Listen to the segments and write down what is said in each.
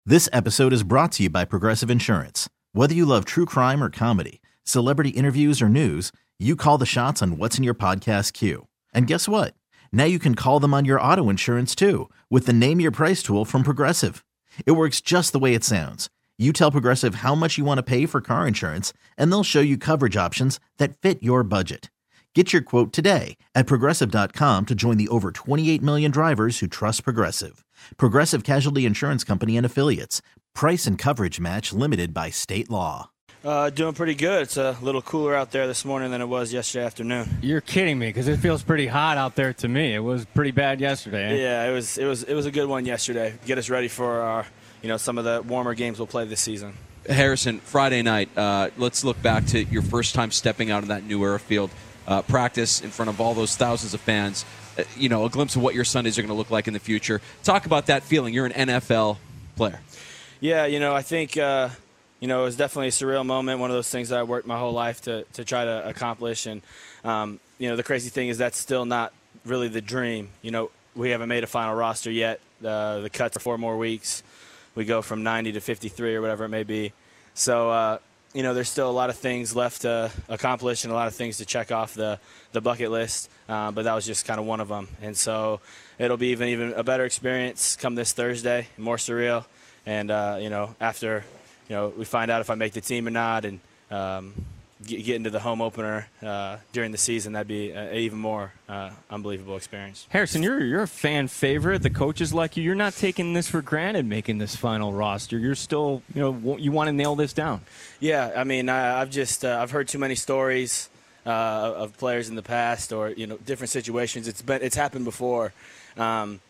This episode is brought to you by Progressive Insurance. Whether you love true crime or comedy, celebrity interviews or news, you call the shots on what's in your podcast queue. And guess what? Now you can call them on your auto insurance too with the Name Your Price tool from Progressive. It works just the way it sounds. You tell Progressive how much you want to pay for car insurance, and they'll show you coverage options that fit your budget. Get your quote today at Progressive.com to join the over 28 million drivers who trust Progressive. Progressive Casualty Insurance Company and Affiliates. Price and coverage match limited by state law. Doing pretty good. It's a little cooler out there this morning than it was yesterday afternoon. You're kidding me, because it feels pretty hot out there to me. It was pretty bad yesterday. Yeah, it was a good one yesterday. Get us ready for our, some of the warmer games we'll play this season. Harrison, Friday night, let's look back to your first time stepping out of that New Era field. Practice in front of all those thousands of fans, a glimpse of what your Sundays are going to look like in the future. Talk about that feeling. You're an NFL player. Yeah, I think, it was definitely a surreal moment, one of those things that I worked my whole life to try to accomplish. And, the crazy thing is that's still not really the dream. We haven't made a final roster yet. The cuts are 4 more weeks. We go from 90 to 53 or whatever it may be. So, there's still a lot of things left to accomplish and a lot of things to check off the bucket list, but that was just kind of one of them. And so it'll be even a better experience come this Thursday, more surreal. And, after, we find out if I make the team or not and get into the home opener during the season, that'd be an even more unbelievable experience. Harrison, you're a fan favorite. The coaches like you. You're not taking this for granted making this final roster. You're still, you want to nail this down. Yeah, I mean, I've heard too many stories of players in the past or, different situations. It's happened before. And,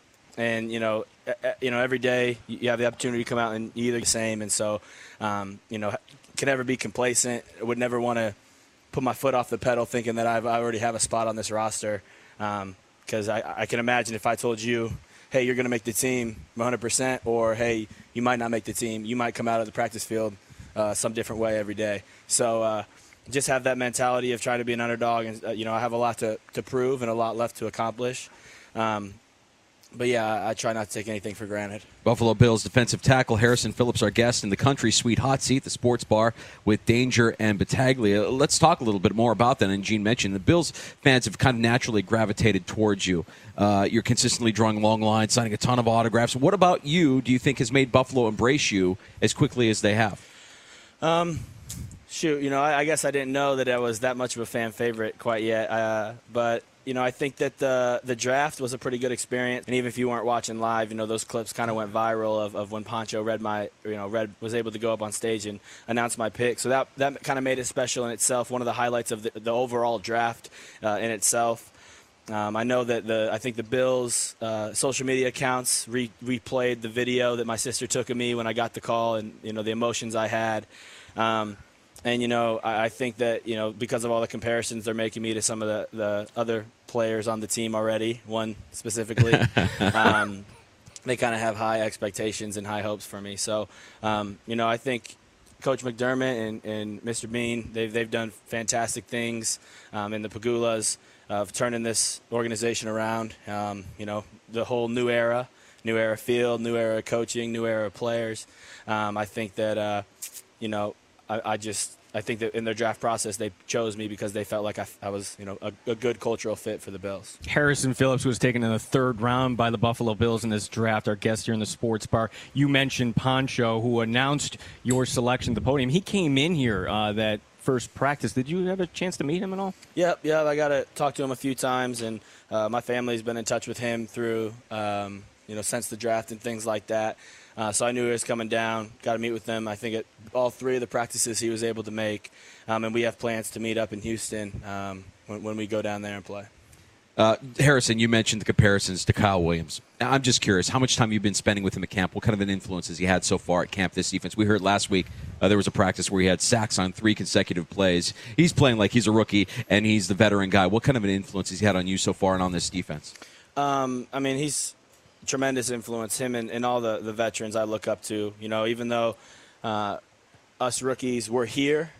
every day you have the opportunity to come out and either the same. And so, can never be complacent. I would never want to put my foot off the pedal thinking that I already have a spot on this roster. Because I can imagine if I told you, hey, you're going to make the team 100%, or, hey, you might not make the team. You might come out of the practice field some different way every day. So just have that mentality of trying to be an underdog. And, I have a lot to prove and a lot left to accomplish. But, yeah, I try not to take anything for granted. Buffalo Bills defensive tackle Harrison Phillips, our guest in the Country Suite Hot Seat, the sports bar with Danger and Battaglia. Let's talk a little bit more about that. And Gene mentioned the Bills fans have kind of naturally gravitated towards you. You're consistently drawing long lines, signing a ton of autographs. What about you do you think has made Buffalo embrace you as quickly as they have? I guess I didn't know that I was that much of a fan favorite quite yet. But I think that the draft was a pretty good experience. And even if you weren't watching live, those clips kind of went viral of when Pancho was able to go up on stage and announce my pick. So that kind of made it special in itself, one of the highlights of the overall draft in itself. I know that I think the Bills' social media accounts replayed the video that my sister took of me when I got the call and, the emotions I had. And, I think that, because of all the comparisons they're making me to some of the other players on the team already, one specifically, they kind of have high expectations and high hopes for me. So, I think Coach McDermott and Mr. Bean, they've done fantastic things in the Pagulas of turning this organization around. The whole new era field, new era coaching, new era players. I think that, I think that in their draft process, they chose me because they felt like I was, a good cultural fit for the Bills. Harrison Phillips was taken in the 3rd round by the Buffalo Bills in this draft, our guest here in the sports bar. You mentioned Pancho, who announced your selection at the podium. He came in here that first practice. Did you have a chance to meet him at all? Yep. I got to talk to him a few times, and my family's been in touch with him through, since the draft and things like that. So I knew he was coming down, got to meet with him. I think at all 3 of the practices he was able to make, and we have plans to meet up in Houston when we go down there and play. Harrison, you mentioned the comparisons to Kyle Williams. I'm just curious, how much time you've been spending with him at camp? What kind of an influence has he had so far at camp this defense? We heard last week there was a practice where he had sacks on 3 consecutive plays. He's playing like he's a rookie, and he's the veteran guy. What kind of an influence has he had on you so far and on this defense? He's tremendous influence, him and all the veterans I look up to. Even though us rookies were here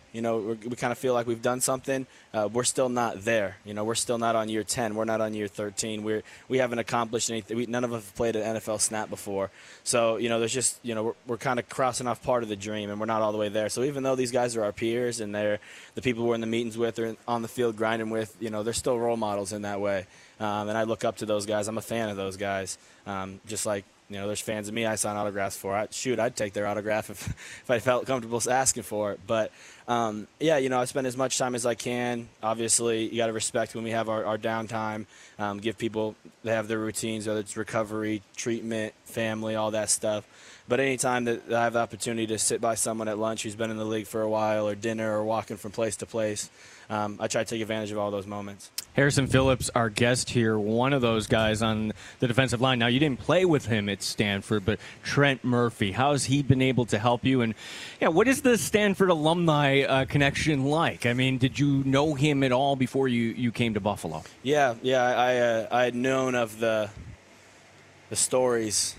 we kind of feel like we've done something. We're still not there. We're still not on year 10. We're not on year 13. We haven't accomplished anything. None of us have played an NFL snap before. So, there's just, we're kind of crossing off part of the dream, and we're not all the way there. So even though these guys are our peers and they're the people we're in the meetings with or on the field grinding with, they're still role models in that way. And I look up to those guys. I'm a fan of those guys. Just like, there's fans of me I sign autographs for. I'd take their autograph if I felt comfortable asking for it. But, I spend as much time as I can. Obviously, you got to respect when we have our downtime, give people, they have their routines, whether it's recovery, treatment, family, all that stuff. But anytime that I have the opportunity to sit by someone at lunch who's been in the league for a while or dinner or walking from place to place, I try to take advantage of all those moments. Harrison Phillips, our guest here, one of those guys on the defensive line. Now, you didn't play with him at Stanford, but Trent Murphy, how has he been able to help you? And, what is the Stanford alumni connection like? I mean, did you know him at all before you came to Buffalo? Yeah, I had known of the stories.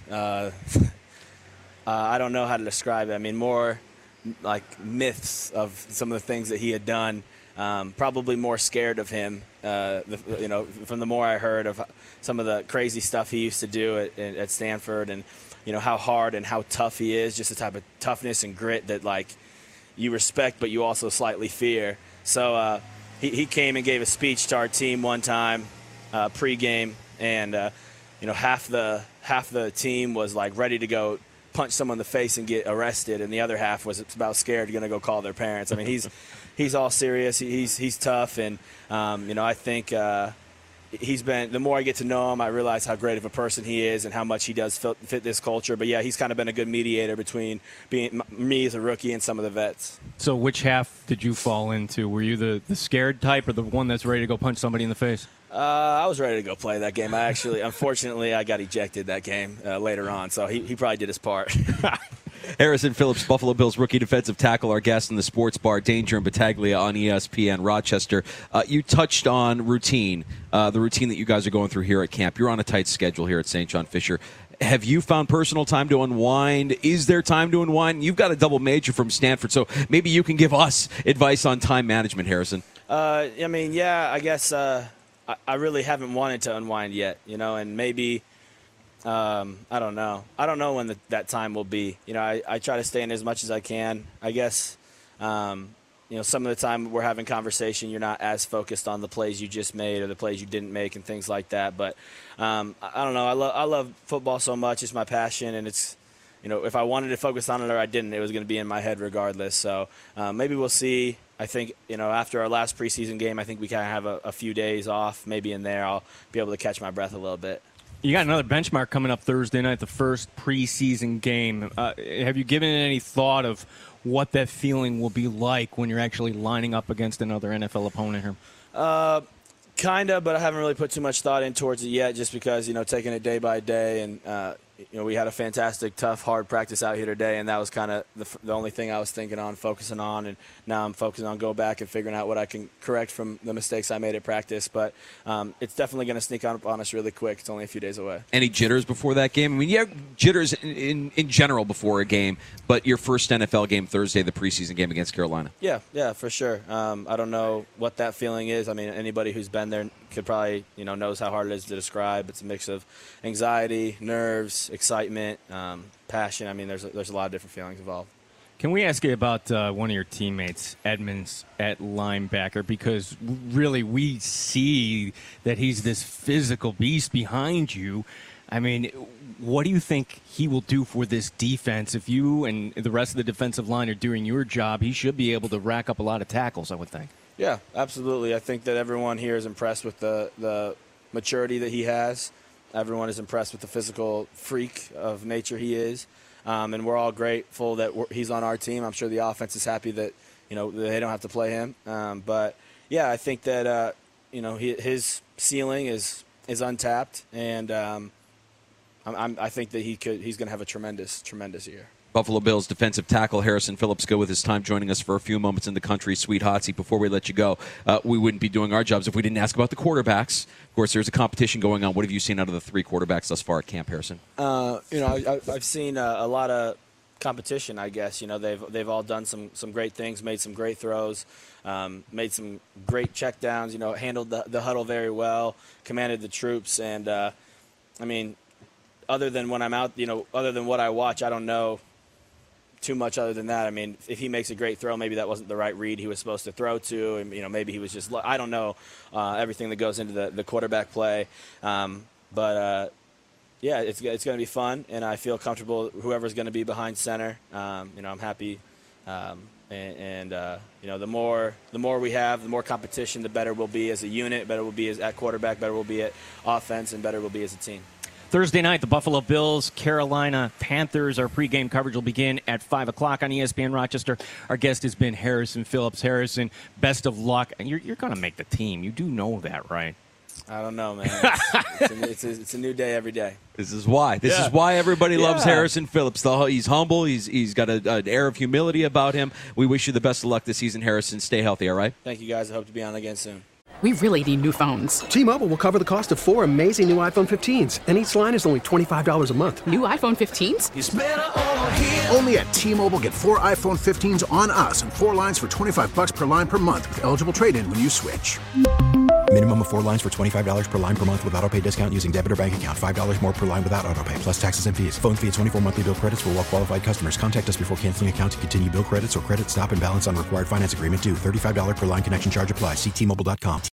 I don't know how to describe it. I mean, more like myths of some of the things that he had done. Probably more scared of him, from the more I heard of some of the crazy stuff he used to do at Stanford, and how hard and how tough he is, just the type of toughness and grit that like you respect but you also slightly fear. So he came and gave a speech to our team one time pregame, and half the team was like ready to go punch someone in the face and get arrested, and the other half was about scared, going to go call their parents. I mean, he's all serious. He's tough, and I think he's been. The more I get to know him, I realize how great of a person he is and how much he does fit this culture. But yeah, he's kind of been a good mediator between me as a rookie and some of the vets. So, which half did you fall into? Were you the scared type or the one that's ready to go punch somebody in the face? I was ready to go play that game. Unfortunately, I got ejected that game later on, so he probably did his part. Harrison Phillips, Buffalo Bills rookie defensive tackle, our guest in the Sports Bar, Danger and Battaglia on ESPN Rochester. You touched on routine, the routine that you guys are going through here at camp. You're on a tight schedule here at St. John Fisher. Have you found personal time to unwind? Is there time to unwind? You've got a double major from Stanford, so maybe you can give us advice on time management, Harrison. I guess I really haven't wanted to unwind yet, and maybe I don't know. I don't know when that time will be. I try to stay in as much as I can. I guess, some of the time we're having conversation, you're not as focused on the plays you just made or the plays you didn't make and things like that. But I don't know. I love football so much. It's my passion, and it's, if I wanted to focus on it or I didn't, it was going to be in my head regardless. So maybe we'll see. I think, after our last preseason game, I think we kind of have a few days off. Maybe in there I'll be able to catch my breath a little bit. You got another benchmark coming up Thursday night, the first preseason game. Have you given it any thought of what that feeling will be like when you're actually lining up against another NFL opponent here? Kind of, but I haven't really put too much thought in towards it yet, just because, taking it day by day, and we had a fantastic, tough, hard practice out here today, and that was kind of the only thing I was focusing on, and now I'm focusing on go back and figuring out what I can correct from the mistakes I made at practice. But it's definitely going to sneak up on us really quick. It's only a few days away. Any jitters before that game? I mean, yeah, jitters in general before a game, but your first NFL game Thursday, the preseason game against Carolina. Yeah, for sure. I don't know what that feeling is. I mean, anybody who's been there could probably, knows how hard it is to describe. It's a mix of anxiety, nerves, excitement, passion. I mean, there's a lot of different feelings involved. Can we ask you about one of your teammates, Edmonds, at linebacker? Because really we see that he's this physical beast behind you. I mean, what do you think he will do for this defense? If you and the rest of the defensive line are doing your job, he should be able to rack up a lot of tackles, I would think. Yeah, absolutely. I think that everyone here is impressed with the maturity that he has. Everyone is impressed with the physical freak of nature he is. And we're all grateful that he's on our team. I'm sure the offense is happy that, they don't have to play him. But, yeah, I think that, his ceiling is untapped. And I think that he's going to have a tremendous, tremendous year. Buffalo Bills defensive tackle Harrison Phillips go with his time joining us for a few moments in the country sweet hot seat. Before we let you go, we wouldn't be doing our jobs if we didn't ask about the quarterbacks. Of course, there's a competition going on. What have you seen out of the three quarterbacks thus far at camp, Harrison? I've seen a lot of competition, I guess. You know, they've all done some great things, made some great throws, made some great checkdowns. You know, handled the huddle very well, commanded the troops, and I mean, other than when I'm out, you know, other than what I watch, I don't know too much other than that. I mean, if he makes a great throw, maybe that wasn't the right read he was supposed to throw to, and you know, maybe he was just, I don't know everything that goes into the quarterback play, but yeah, it's going to be fun, and I feel comfortable whoever's going to be behind center. You know, I'm happy, and you know, the more we have, the more competition, the better we'll be as a unit, better we'll be at quarterback, better we'll be at offense, and better we'll be as a team. Thursday night, the Buffalo Bills, Carolina Panthers. Our pregame coverage will begin at 5 o'clock on ESPN Rochester. Our guest has been Harrison Phillips. Harrison, best of luck. And you're going to make the team. You do know that, right? I don't know, man. It's a new day every day. This is why. This is why everybody loves Harrison Phillips. He's humble. He's got an air of humility about him. We wish you the best of luck this season, Harrison. Stay healthy, all right? Thank you, guys. I hope to be on again soon. We really need new phones. T-Mobile will cover the cost of 4 amazing new iPhone 15s, and each line is only $25 a month. New iPhone 15s? It's better over here. Only at T-Mobile, get 4 iPhone 15s on us and 4 lines for $25 per line per month with eligible trade-in when you switch. Minimum of 4 lines for $25 per line per month with autopay discount using debit or bank account. $5 more per line without autopay, plus taxes and fees. Phone fee at 24 monthly bill credits for well-qualified customers. Contact us before canceling account to continue bill credits or credit stop and balance on required finance agreement due. $35 per line connection charge applies. See T-Mobile.com.